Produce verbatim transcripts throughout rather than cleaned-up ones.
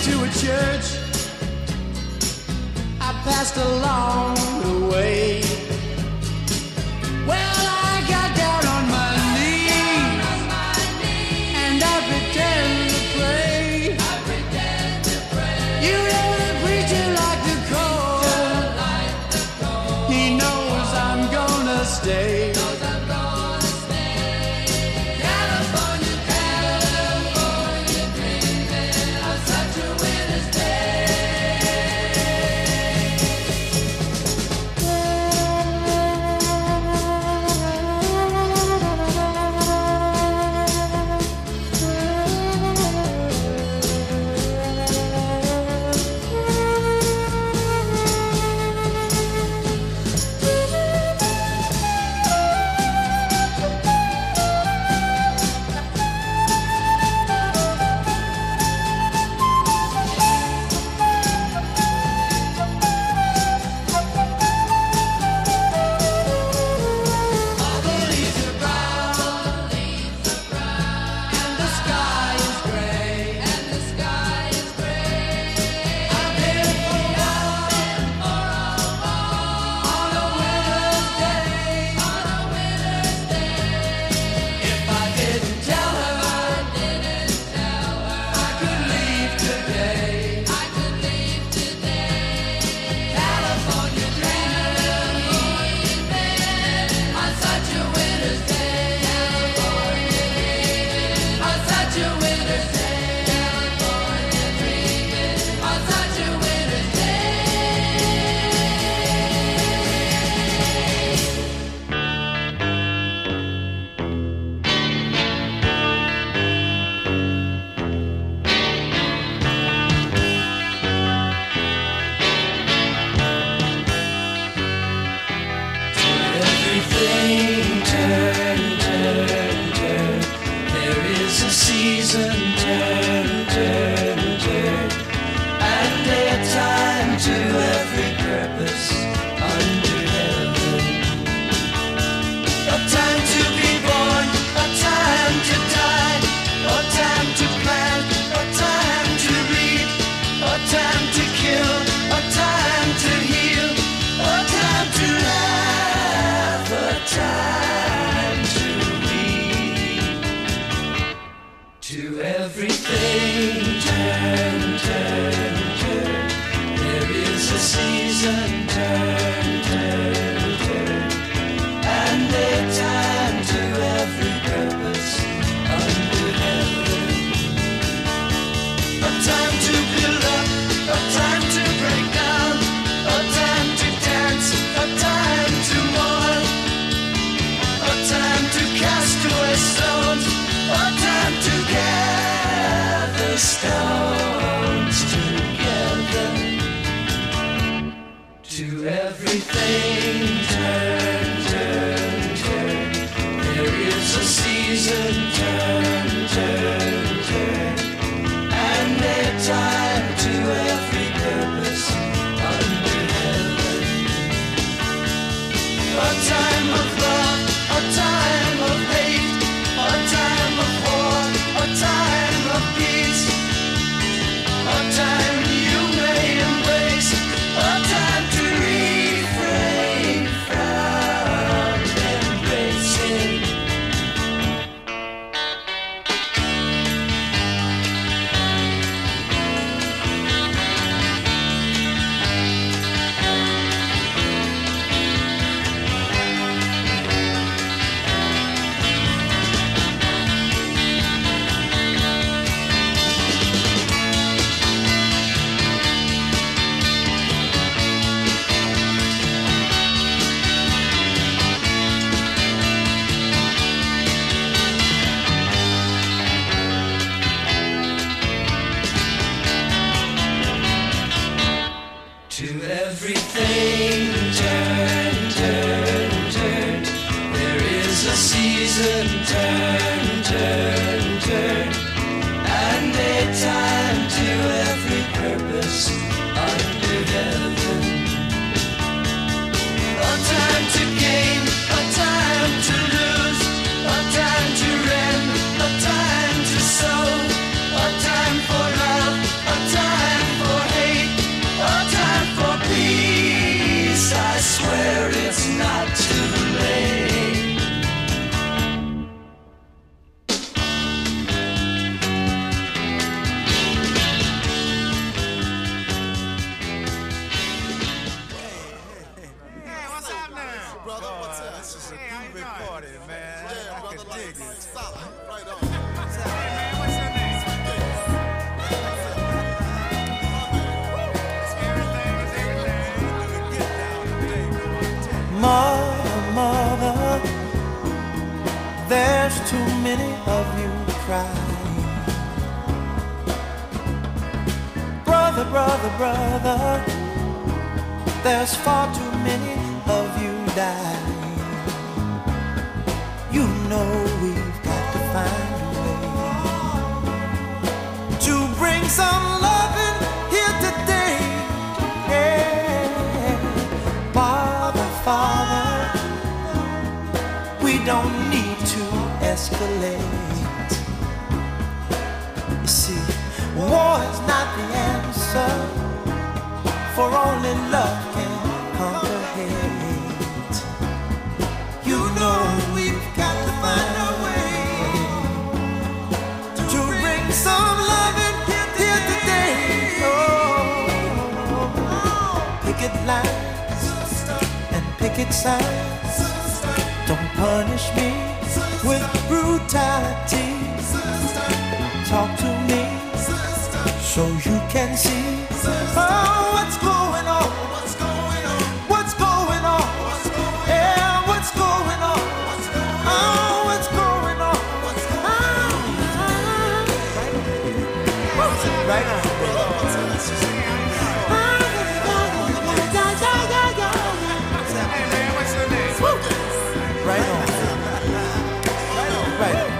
to a church I passed along the way. Well, I got down on my knees and I pretend to pray. You know the preacher like the cold. He knows I'm gonna stay. A time too many of you crying. Brother, brother, brother, there's far too many of you dying. You know we've got to find a way to bring some loving here today. Yeah. Father, Father, we don't need to escalate. You see, war is not the answer, for only love can conquer hate. You know we've got to find a way to bring some love in here today. Oh, picket lines and picket signs, don't punish me with brutality. Talk to me so you can see. Oh, what's going on? What's going on? What's going on? Yeah, what's going on? Oh, what's going on? Right on. Right on. Right on.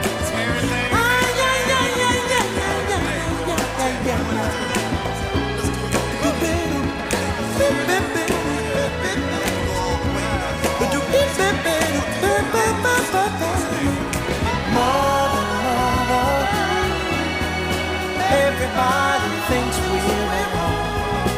Mother, mother, everybody thinks we're at home.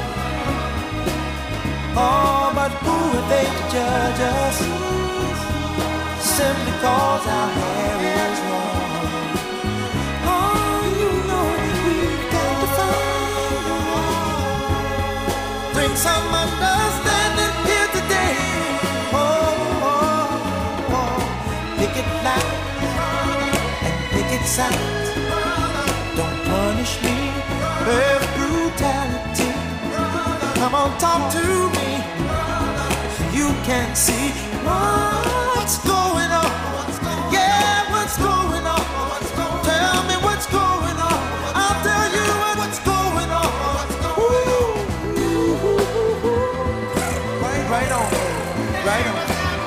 Oh, but who are they to judge us? Simply cause our hair is long. Oh, you know we've got to find a way. Bring some understanding here today. Oh, oh, oh. Picket lines and picket signs, don't punish me with brutality. Come on, talk to me so you can see what's going on. Yeah, what's going on? Tell me what's going on. I'll tell you what's going on. Ooh. Right on, right on.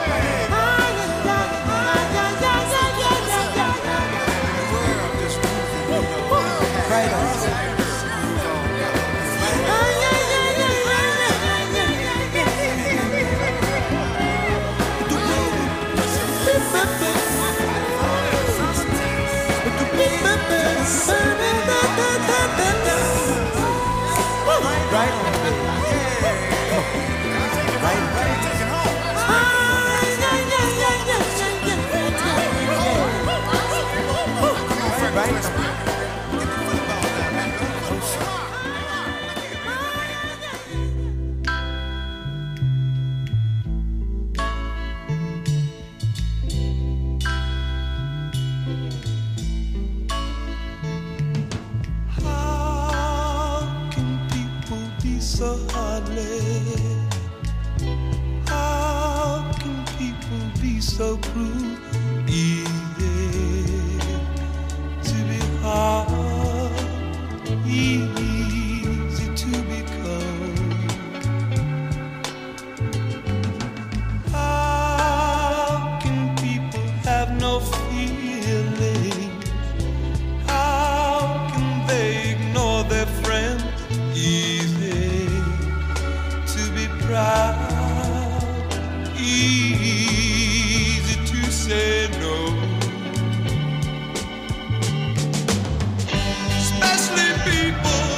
Right on. Right on. Right on. Right on. So heartless. How can people be so cruel? Easy to be hard, easy to be cold. How can people have no feeling? How can they ignore their friends? Easy to be proud, easy to say no. Especially people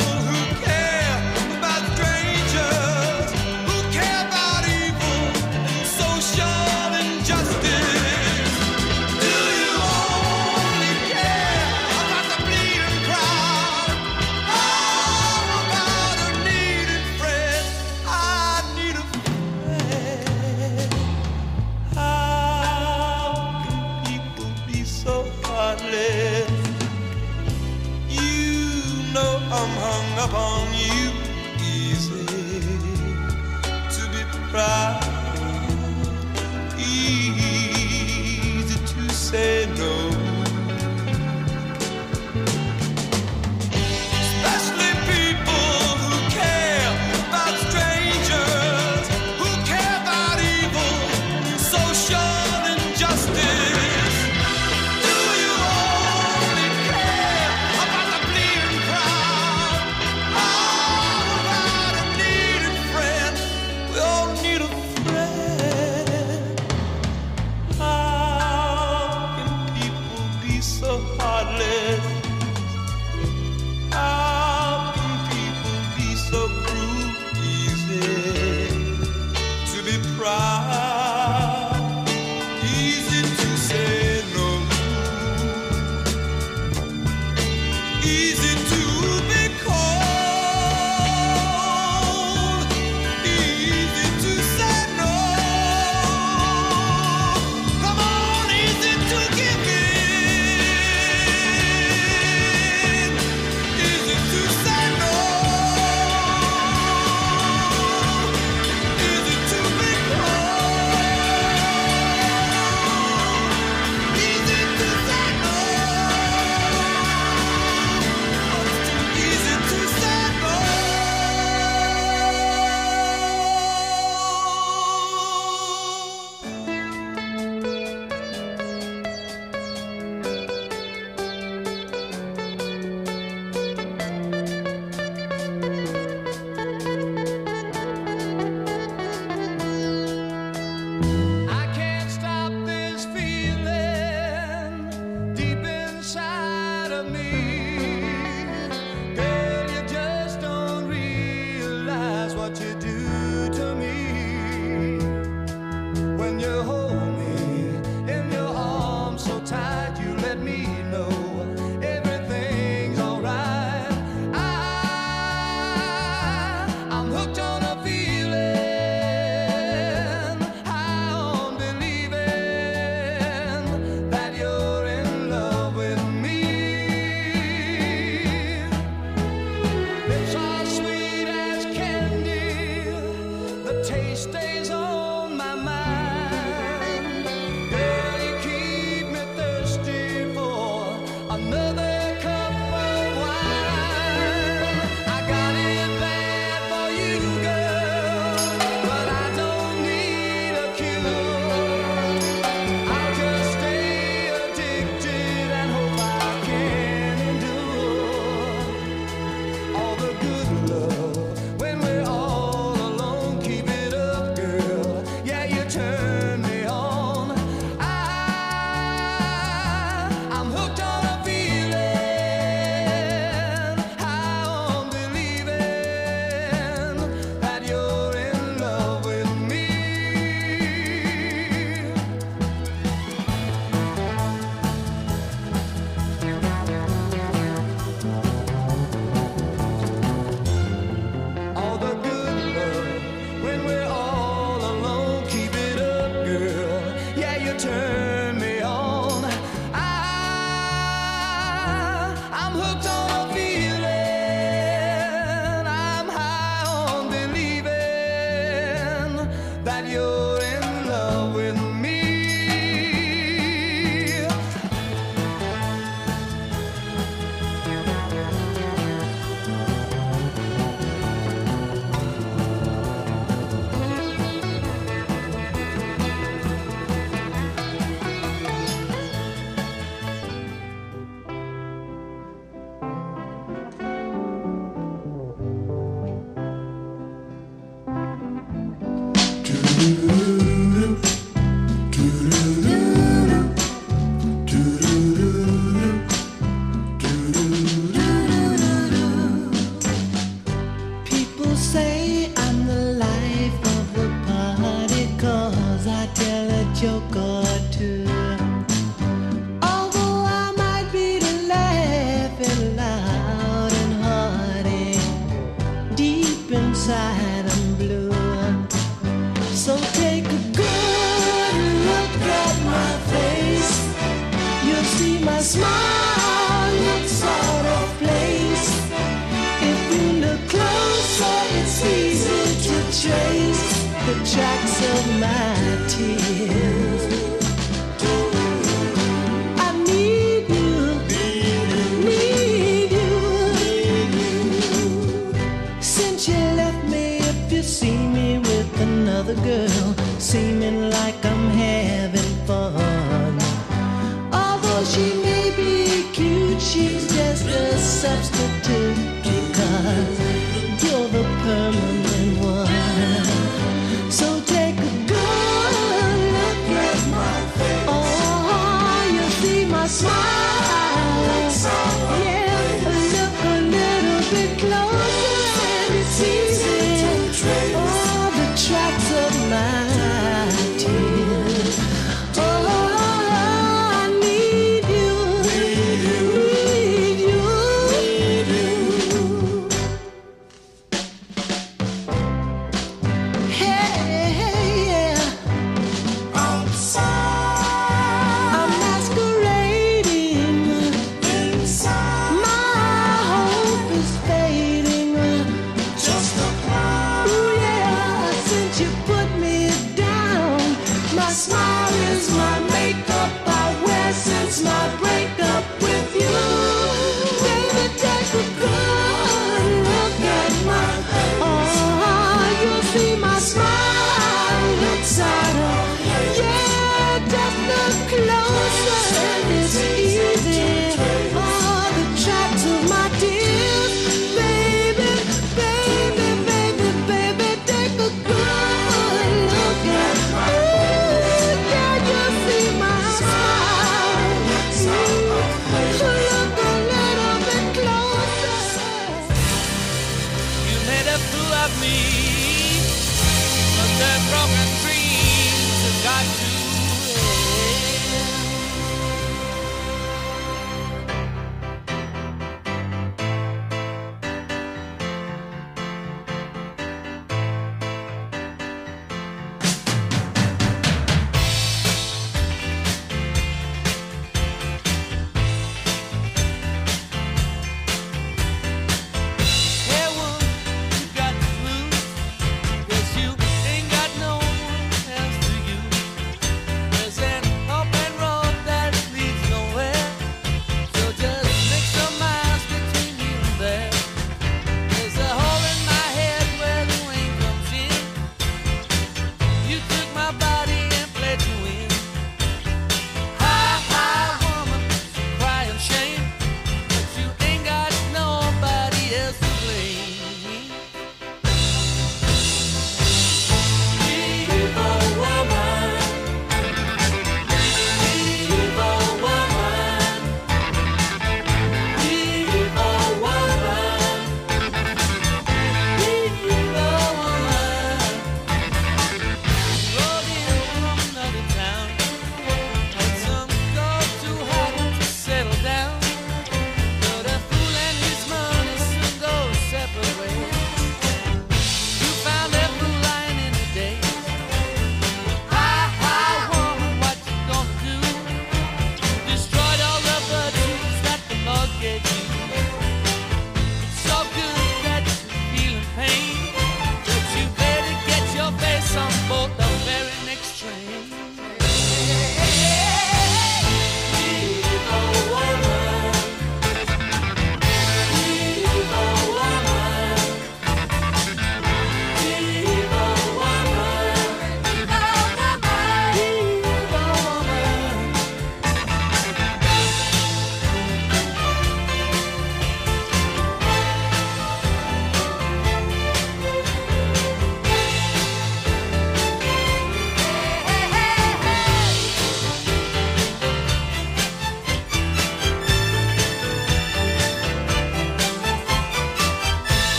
and blue. So take a good look at my face. You'll see my smile looks out of place. If you look closer, it's easy to trace the tracks of my tears. I need you, need you. Since you left me, if you see me with another girl, seeming like I'm having fun. Although she may be cute, she's just a substitute, because you're the permanent one. So take a good look at my face. Oh, you'll see my smile. Yeah, look a little bit closer and it's easy. Oh, the tracks of my tears. Oh, I need you, need you, need you. Hey, yeah. Outside, I'm masquerading. Inside, my hope is fading. Just a cloud. Ooh, yeah, since you put me down, my smile is my makeup I wear since my breakup with you. Baby, take a good look at my face. Oh, you'll see my smile looks out of. Yeah, just look closer and it's easy. Oh, the tracks of my tears. Baby, baby, baby, baby, take a good look at my face. Yeah, you'll see my smile. Look a little bit closer. You made a fool of me, but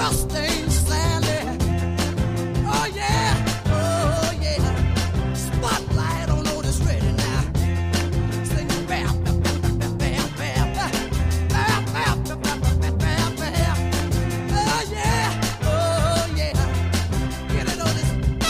Rusting Sally. Oh yeah, oh yeah. Spotlight on Otis Redding now. Sing bam, bam, bam, bam, bam, bam, bam, bam, bam, bam, bam, bam. Oh yeah, oh yeah. Get it, Otis.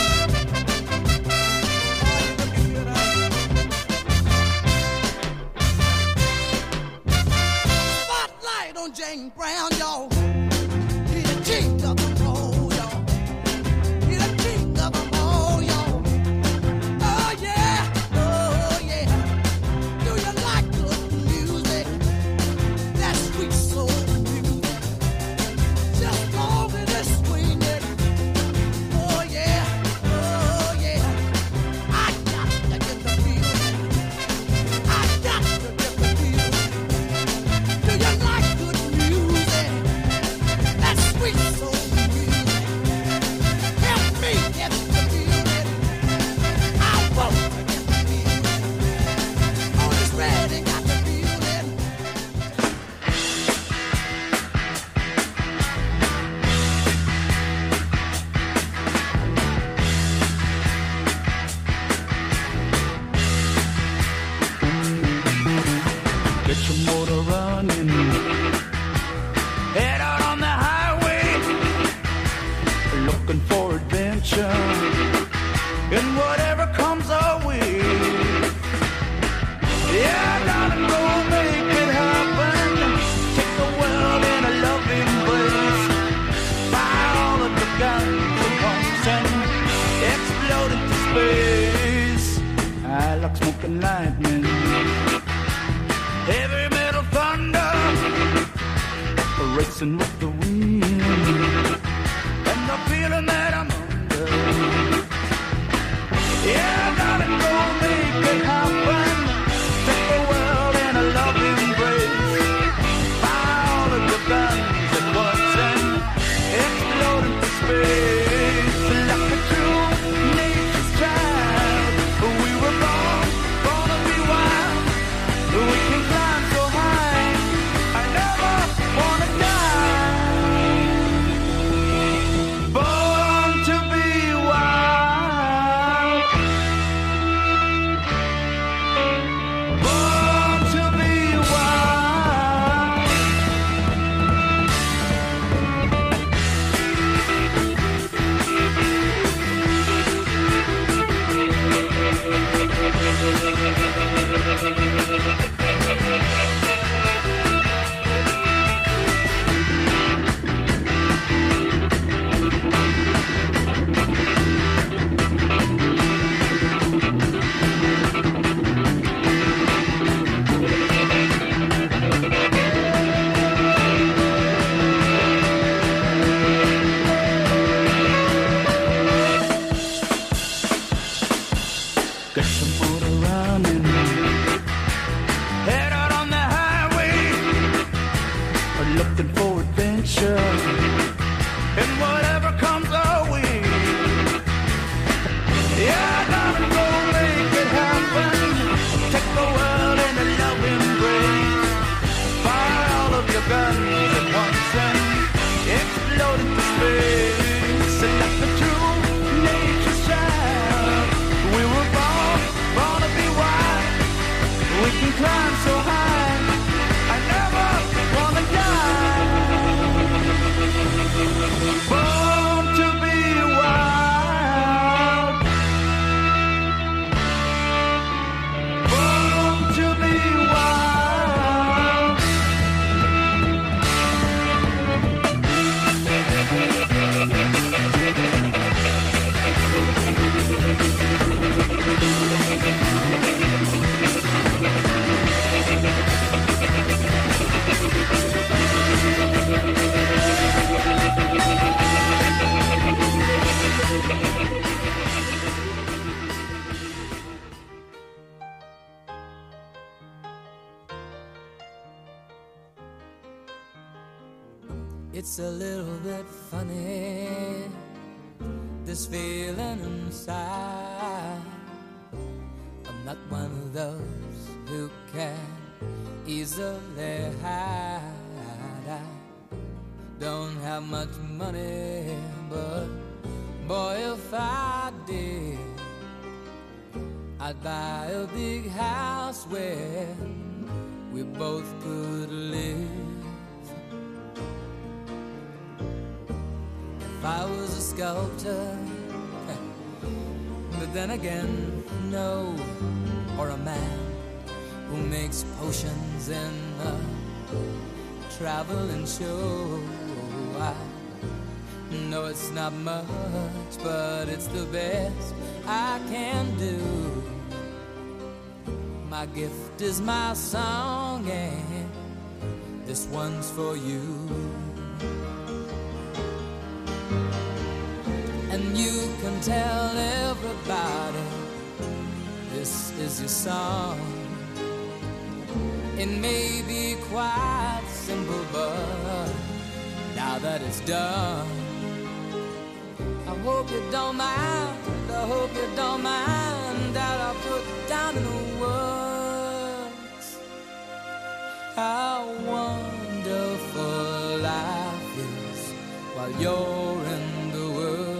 Spotlight on Jane Brown, y'all. He the king of the roll, y'all. He the king of them all, y'all. Oh yeah, oh yeah. Do you like good music? That sweet soul music. Just go with it, swing it. Oh yeah, oh yeah. I got to get the feeling. I got to get the feeling. Do you like good music? That sweet soul music. Help me get the feeling. I won't forget the feeling. Otis Redding got the feeling. Get your motor running. Head out on the highway, looking for adventure. And whatever comes our way, yeah, gotta go make it happen. Take the world in a loving embrace. Fire all of the guns and pumps and explode into space. I like smoking lightning. Heavy metal thunder, racing with the wind, and the feeling that I'm under. Yeah, I gotta go make it happen. Take the world in a loving embrace. Fire all of your guns at once and explode into space. Like a true nature's child, we were born, born to be wild. We can climb so high, I never wanna die. Born to be wild. Born to be wild. Get some motor running. Head out on the highway, looking for adventure. And whatever comes our way, yeah, I gotta go make it happen. Take the world in a loving embrace. Fire all of your guns at once and explode into space. And like the true nature's child, we were born, born to be wild. We can climb so high, I never wanna die. Born to be wild. Born to be wild. It's a little bit funny, this feeling inside. I'm not one of those who can easily hide. I Don't have much money, but boy, if I did, I'd buy a big house where we both could live. If I was a sculptor, but then again, no, or a man who makes potions in a traveling show. I know it's not much, but it's the best I can do. My gift is my song, and this one's for you. And you can tell everybody this is your song. It may be quite simple, but now that it's done, I hope you don't mind, I hope you don't mind that I put down in the words how wonderful life is while you're in the world.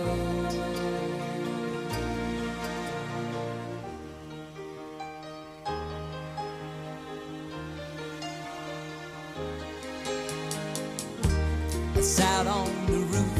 I sat on the roof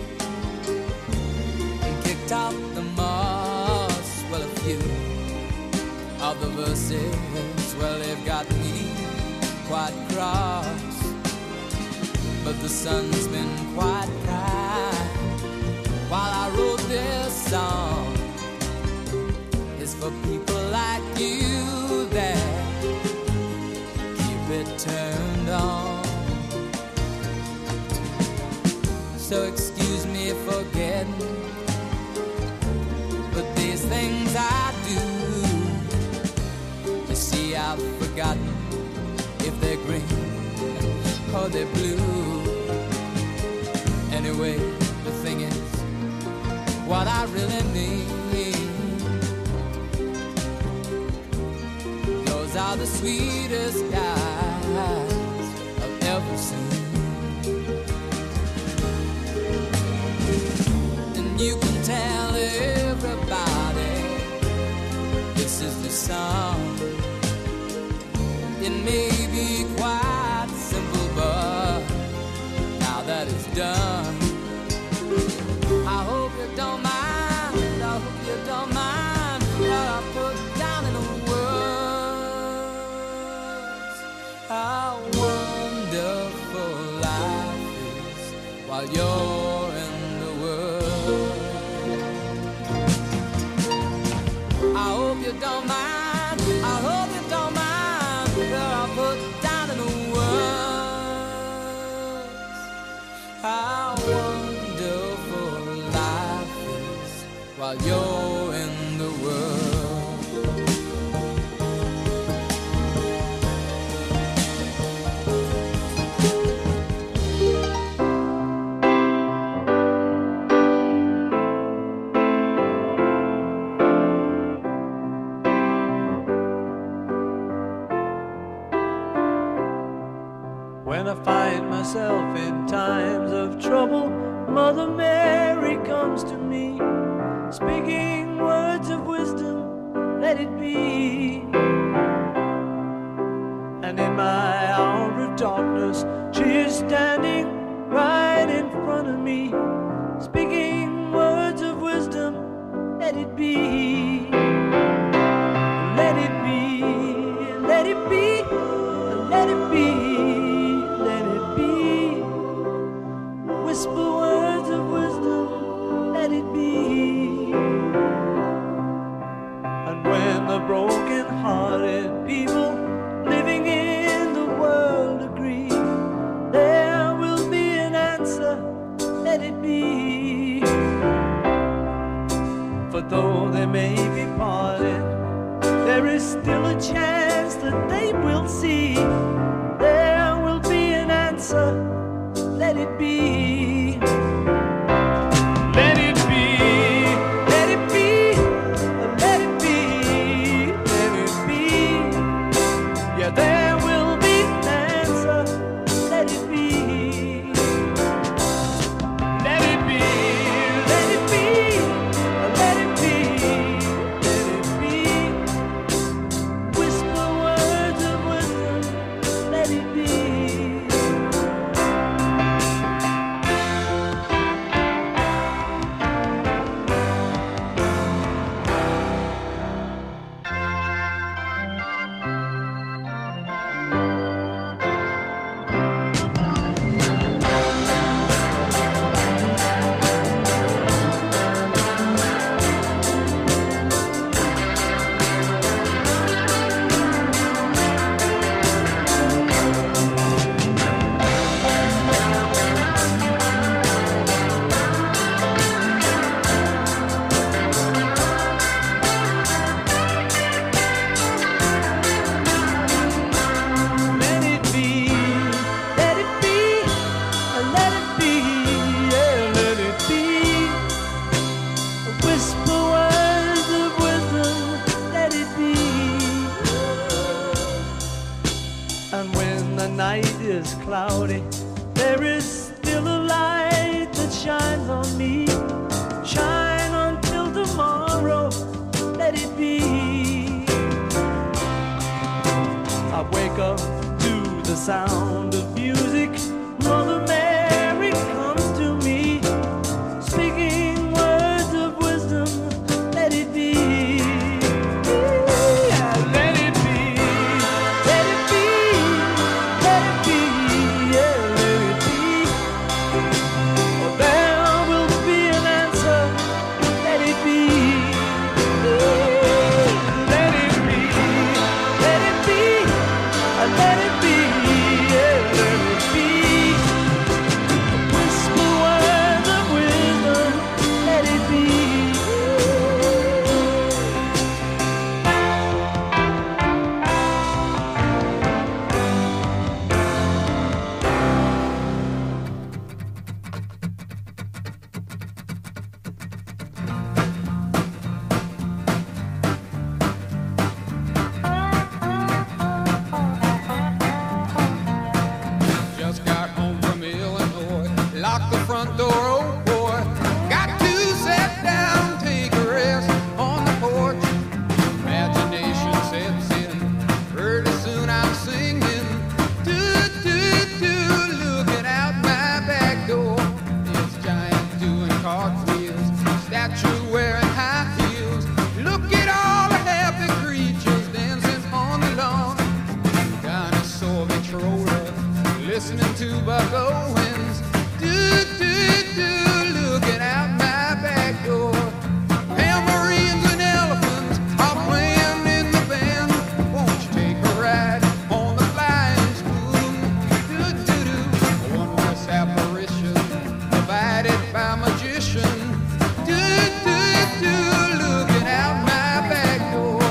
and kicked out the moss. Well, a few of the verses, well, they've got me quite cross, but the sun's been quite kind while I wrote this song. It's for people like you that keep it turned on. So excuse me for getting, but these things I do, you see, I've forgotten if they're green or they're blue. Anyway, the thing is, what I really need, those are the sweetest guys I've ever seen. You can tell everybody this is the song. It may be quite simple, but now that it's done, I hope you don't mind, I hope you don't mind what I put down in the words. How wonderful life is while you're in the world. I hope you don't mind, I hope you don't mind what I put down in the words. How wonderful life is while you're in the world. When I find myself in times of trouble, Mother Mary comes to me, speaking words of wisdom, let it be. And in my hour of darkness, she is standing right in front of me, speaking words of wisdom, let it be. Let it be, let it be, let it be. Whisper words of wisdom, let it be. And when the broken-hearted people living in the world agree, there will be an answer, let it be. For though they may be parted, there is still a chance that they will see. There will be an answer, let it be. Let it be, let it be, let it be, let it be. Yeah, there will be an answer, let it be. up to the sound of music. Mother Mary comes to me, speaking words of wisdom. Let it be. Yeah, let it be. Let it be. Let it be. Yeah, let it be. Oh, there will be an answer. Let it be. Let it be. Let it be. Let it be. Yeah, let it be. Whisper words of wisdom. Let it be. Just got home from Illinois, locked the front door, oh boy. Got to sit down, take a rest on the porch. Imagination sets in, pretty soon I'm singing. Do, do, do, looking out my back door. It's giants doing cartwheels, statue wearing high heels. Look at all the happy creatures dancing on the lawn. Dinosaur controller, listening to Buck Owens. Do, do, do, looking out my back door. Tambourines and elephants are playing in the band. Won't you take a ride on the flying spoon? Do, do, do, a wondrous apparition provided by magician. Do, do, do, looking out my back door.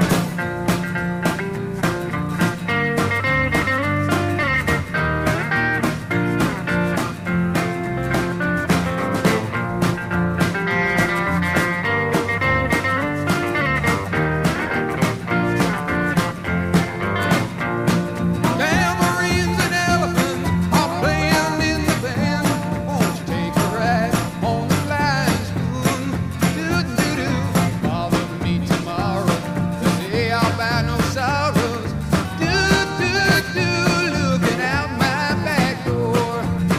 Tambourines and elephants are playing in the band. Won't you take a ride on the flying spoon? Do, do, do. Bother me tomorrow, the day I'll buy no sorrows. Do, do, do, looking out my back door.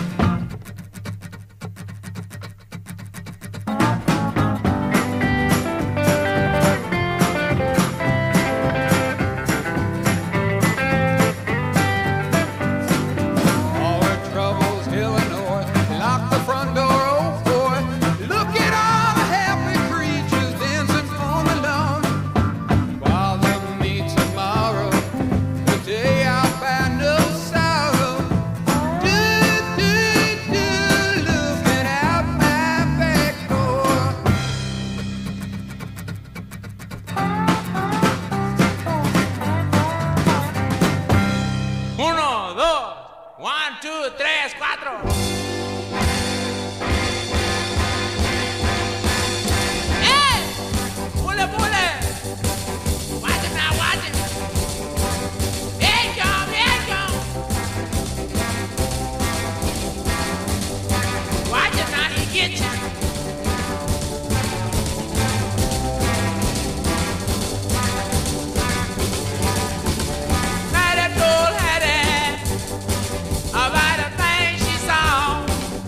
All her troubles, Illinois, lock the front door, oh boy. Look at all the happy creatures dancing on the lawn. Bother me tomorrow, the day I'll find no sorrow. Do, do, do, looking out my back door. Uno, dos, one, two, tres, cuatro. ¡Eh! ¡Pule, pule! Watch it now, watch it. Here it come, here it come. Watch it now, he get you. Now that old Hattie about a thing she saw.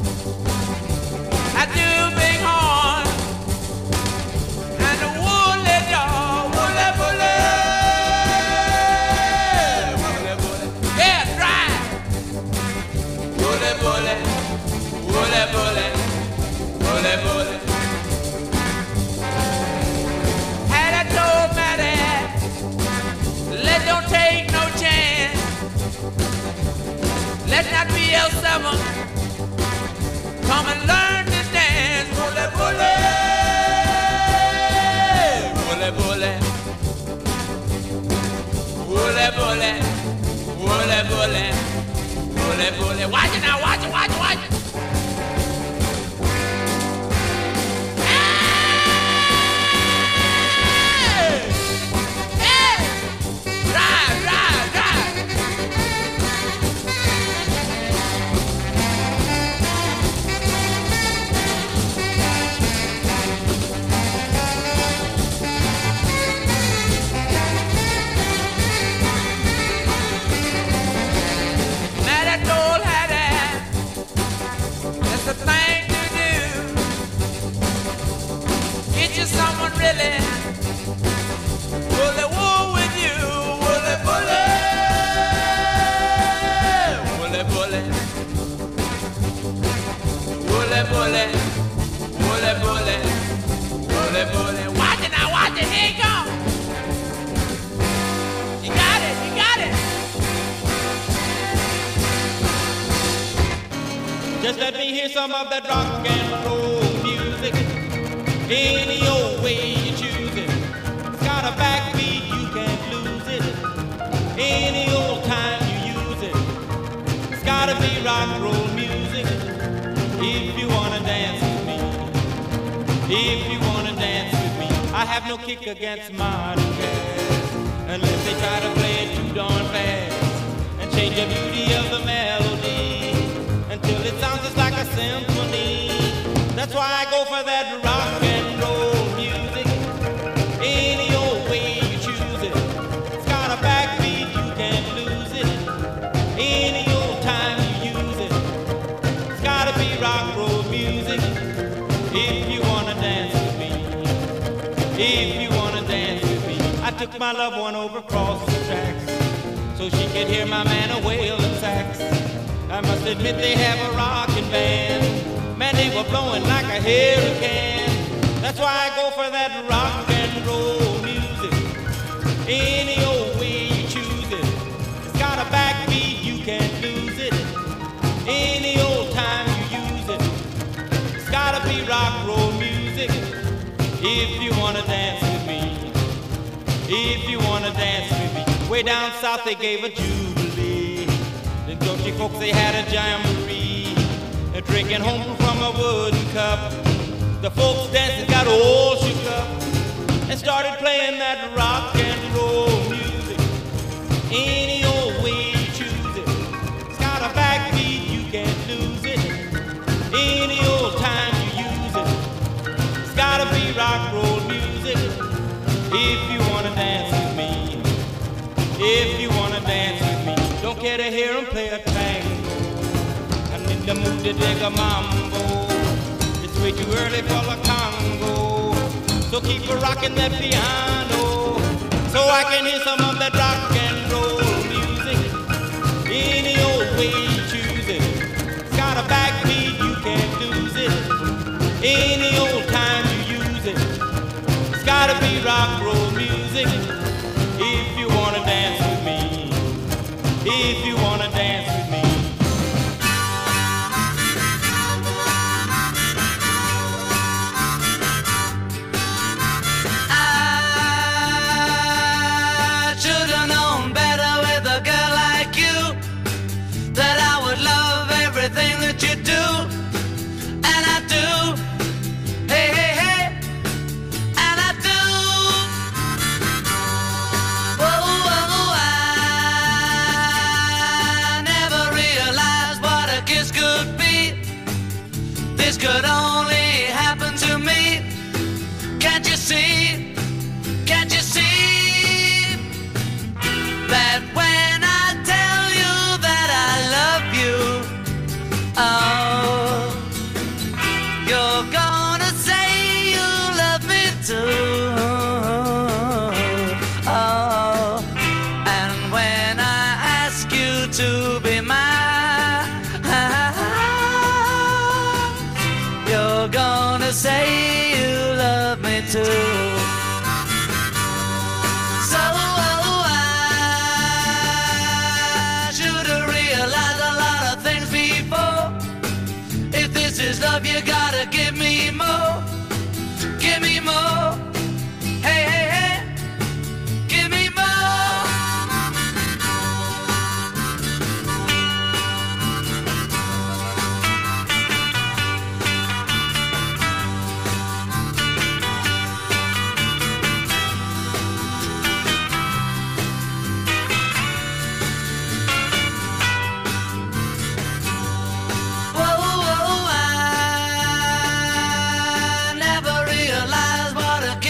I do big horn and the woolly dog, woolly bully, woolly bully, yeah, dry, woolly bully, woolly bully, woolly bully. Had I told Maddie, let don't take no chance. Let not be L seven. Come and learn to dance. Bully, bully. Bully, bully. Bully, bully. Bully, bully. Bully, bully. Watch it now. Watch it, watch it, watch it. Hey! Hey! Drive, drive, drive. bully, bully, bully, bully, bully, bully. Watch it now, watch it, here you go. You got it, you got it. Just let me hear some of that rock and roll music. Any old way you choose it. It's got a backbeat, you can't lose it. Any old time you use it. It's gotta be rock and roll music. If you wanna dance with me. If you wanna dance with me. I have no kick against modern jazz, unless they try to play it too darn fast and change the beauty of the melody until it sounds just like a symphony. That's why I go for that rock and roll music. Any old way you choose it. It's got a backbeat, you can't lose it. Any old time you use it. It's gotta be rock and roll music. If you wanna dance with me. If you wanna dance with me. I took my loved one over across the tracks so she could hear my man a wailing sax. I must admit they have a rockin' band. Man, they were blowing like a hurricane. That's why I go for that rock and roll music. Any old way you choose it. It's got a backbeat, you can't lose it. Any old time you use it. It's gotta be rock and roll music. If you wanna dance with me. If you wanna dance with me. Way down south they gave a jubilee. The Georgia folks, they had a jamboree. They're drinking home from a wooden cup. The folks dancing got all shook up and started playing that rock and roll music. Any old way you choose it. It's got a backbeat, you can't lose it. Any old time you use it. It's gotta be rock and roll music. If you wanna dance with me. If you wanna dance with me. Don't care to hear him play a tango. I'm in the mood to dig a mambo. It's way too early for the Congo. So keep a rocking that piano so I can hear some of that rock and roll music. Any old way you choose it. It's got a backbeat, you can't lose it. Any old time you use it. It's gotta be rock and roll music. If you wanna dance with me. If you wanna dance with me. I should have known better with a girl like you, that I would love everything that you do, and I do. Hey, hey, hey, and I do. Whoa, whoa, I never realized what a kiss could be. This could only happen to me. Can't you see? Can't you see that when I tell you that I love you, oh, you're gonna say you love me too. Oh, and when I ask you to be mine, you're gonna say you love me too. So I should have realized a lot of things before. If this is love, you gotta give me more. Give me more. Hey, hey, hey. Give me more. Whoa, whoa, I never realized what a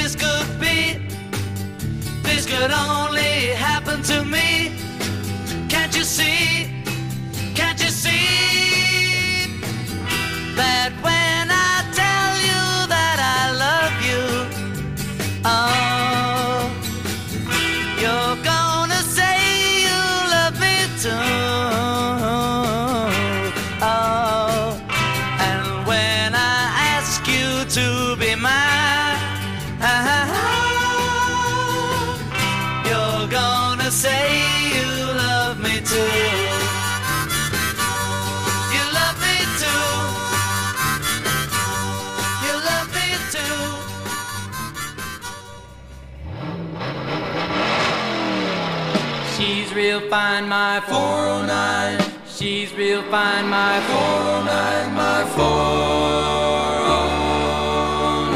real fine, my four oh nine. She's real fine, my four oh nine, my four oh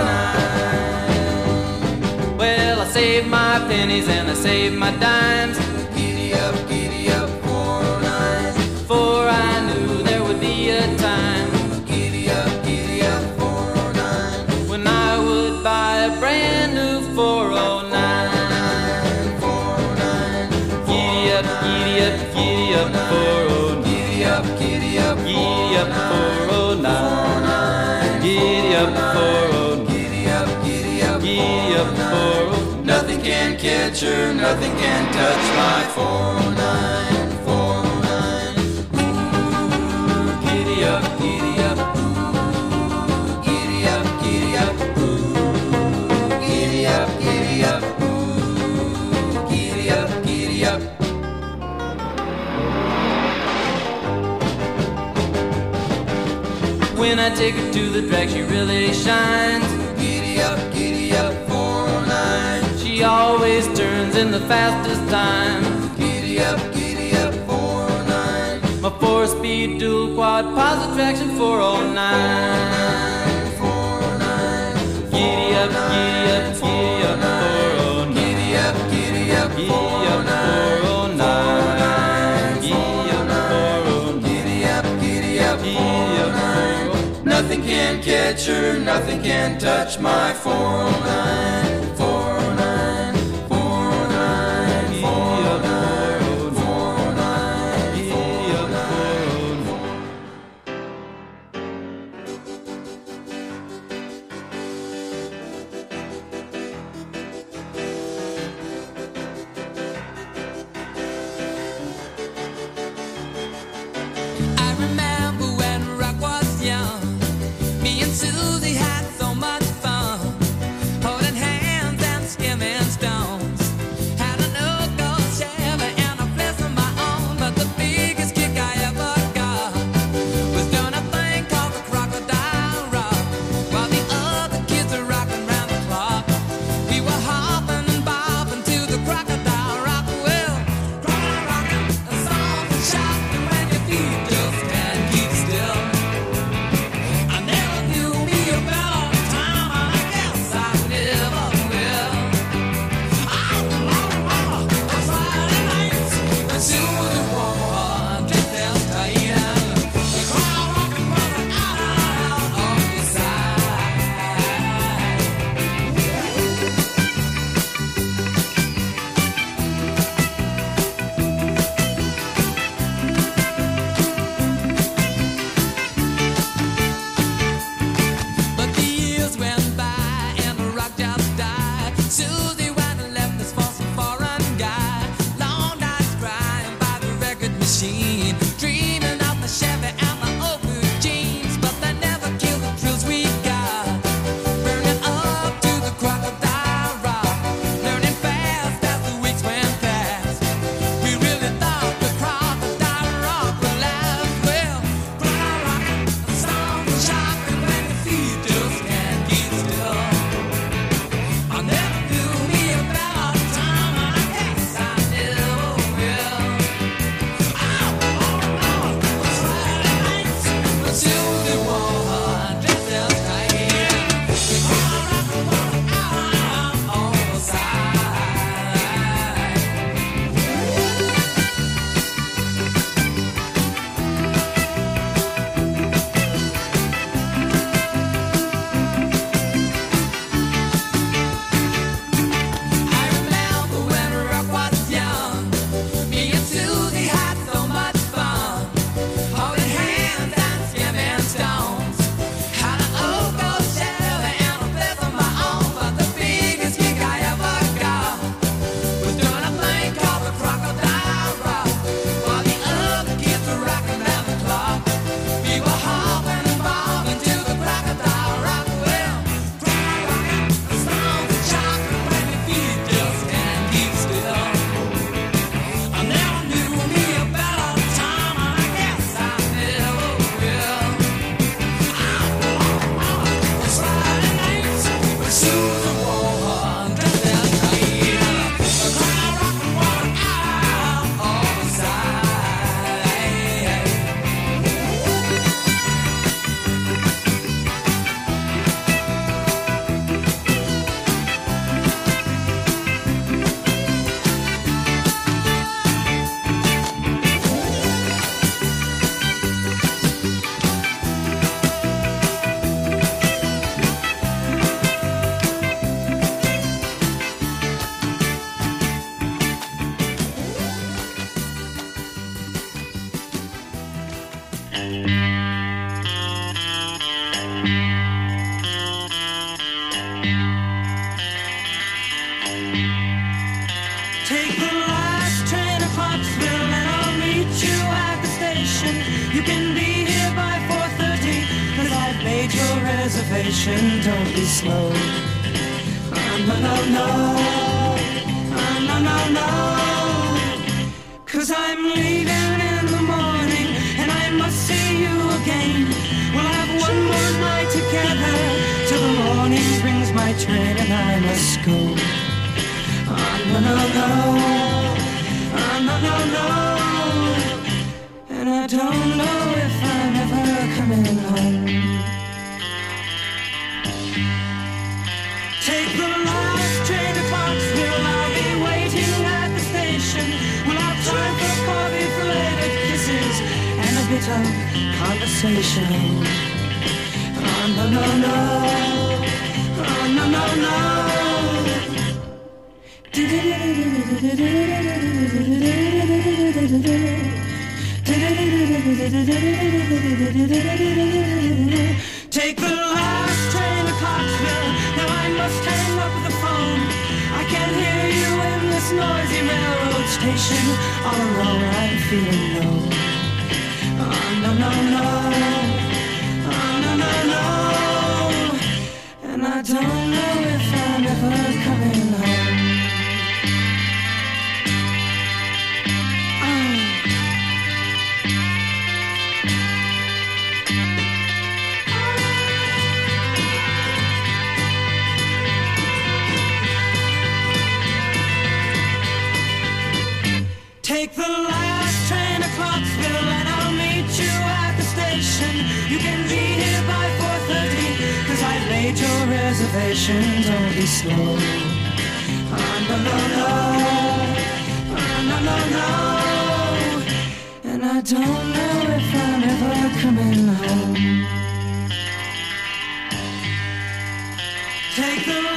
nine. Well, I saved my pennies and I saved my dimes. Giddy up, giddy up, four oh nine. For I knew there would be a time. Giddy up, giddy up, four oh nine. When I would buy a brand new four oh nine. four oh nine. Giddy up, giddy up, giddy up, four oh nine. Giddy up, giddy up, giddy up, four oh nine. Giddy up, four oh nine. Giddy up, giddy up, giddy up, four oh nine. Nothing can catch her, nothing can touch my four oh nine, four oh nine. Ooh, giddy up, giddy up, ooh, giddy up, giddy up, ooh, giddy up, giddy up, ooh, giddy up, giddy up. When I take her to the drag, she really shines. Giddy up, giddy up, four oh nine. She always turns in the fastest time. Giddy up, giddy up, four oh nine. My four-speed dual quad positive traction four oh nine. four oh nine. Giddy up, giddy up, giddy up, four oh nine. Giddy up, giddy up, giddy up, four oh nine. Giddy up, four oh nine. Giddy up, giddy up, giddy up, four oh nine. Nothing can catch her, nothing can touch my four oh nine, four oh nine, four oh nine, four oh nine, four oh nine, four oh nine. I remember when rock was young. Me and Susie had so much fun, holding hands and skimming stones. Had an old gold Chevy and a place of my own, but the biggest kick I ever got was doing a thing called the Crocodile Rock. While the other kids were rocking round the clock, we were hopping and bopping to the Crocodile Rock. Well, crocodile rocking, a song for shocking when your feet just can't laid your reservation, don't be slow. Oh, no, no, no. Oh, no, no, no. 'Cause I'm leaving in the morning, and I must see you again. We'll have one more night together, till the morning brings my train and I must go. Oh, no, no, no. Oh, no, no, no. And I don't know if I'm ever coming home. Take the last train to Clarksville, I'll be waiting at the station. We'll have time for coffee, for later kisses, and a bit of conversation. Oh, no, no, no. Oh, no, no, no. Take the last train to Clarksville. Now I must hang up the phone. I can't hear you in this noisy railroad station. All alone I'm feeling low. Oh, no, no, no. Oh, no, no, no. And I don't know if I'm ever coming home. Take the last train to Clarksville and I'll meet you at the station. You can be here by four thirty, 'cause I laid your reservation, don't be slow. Oh, no, no, no. Oh, no, no, no. And I don't know if I'm ever coming home. Take the